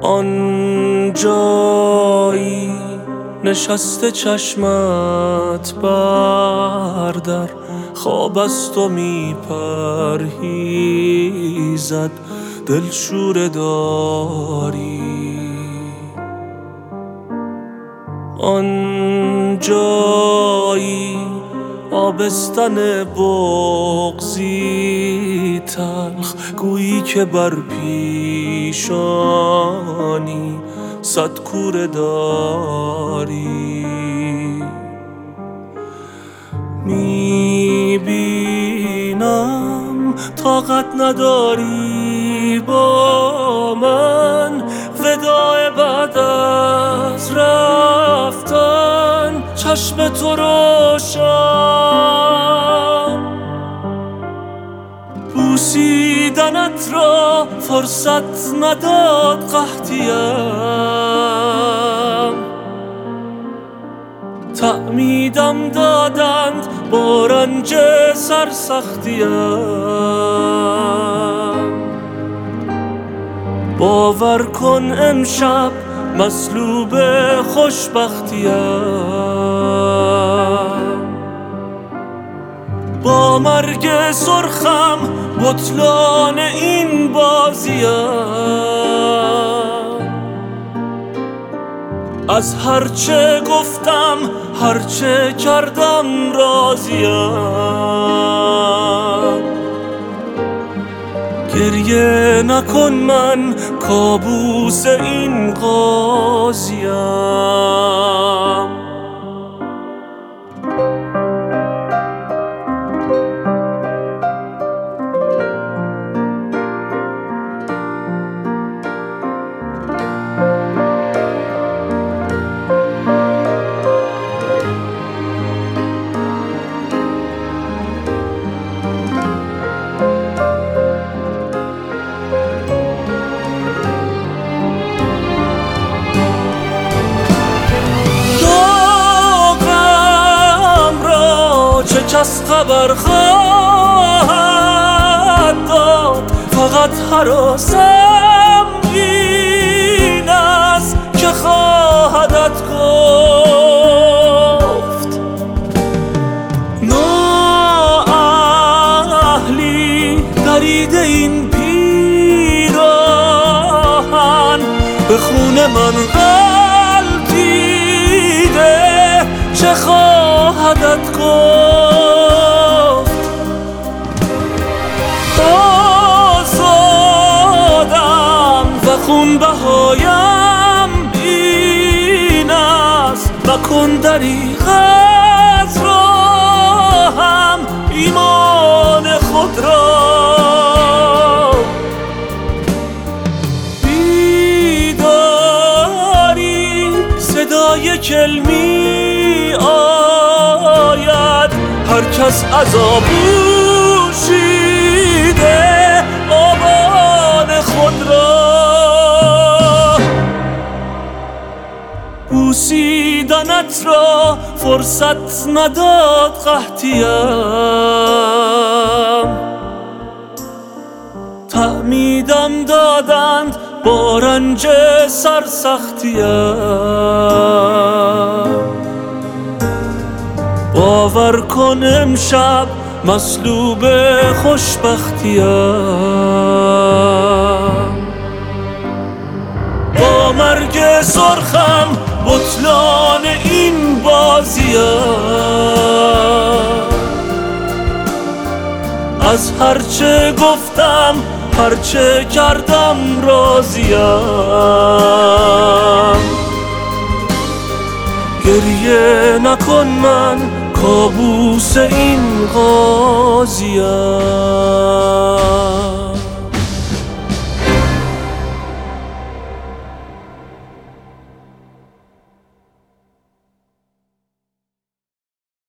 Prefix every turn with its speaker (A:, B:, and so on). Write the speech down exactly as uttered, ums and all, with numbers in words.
A: آن جایی نشسته چشمت بردر، خواب از تو می پرهیزد دلشوره داری. آن جایی آبستن بغضی تلخ، گویی که بر پیشانی صد کوره داری. میبینم طاقت نداری با من، وداع بعد از رفتن چشم تو روشن. بوسیدنت را فرصت نداد قحطیم، تعمیدم دادند با رنج سرسختیم. باور کن امشب مصلوب خوشبختیم، با مرگ سرخم بطلان این بازیم. از هرچه گفتم هرچه کردم راضیم. گریه نکن من کابوس این قاضیم. کس خبر خواهد داد، فقط هراسم این است که خواهدت گفت. نااهلی دریده این پیراهن، به خون من غلطیده چه خواهدت گفت. خون بهایم این است، مکن دریغ از راهم ایمان خود را. بیداری صدای کلمی آید، هر کس عذابو شیده آبان خود را. بوسیدنت را فرصت نداد قحطیم، تعمیدم دادند با رنج سرسختیم. باور کن امشب مصلوب خوشبختیم، با مرگ سرخم بطلان این بازیم. از هرچه گفتم هرچه کردم راضیم. گریه نکن من کابوس این قاضیم.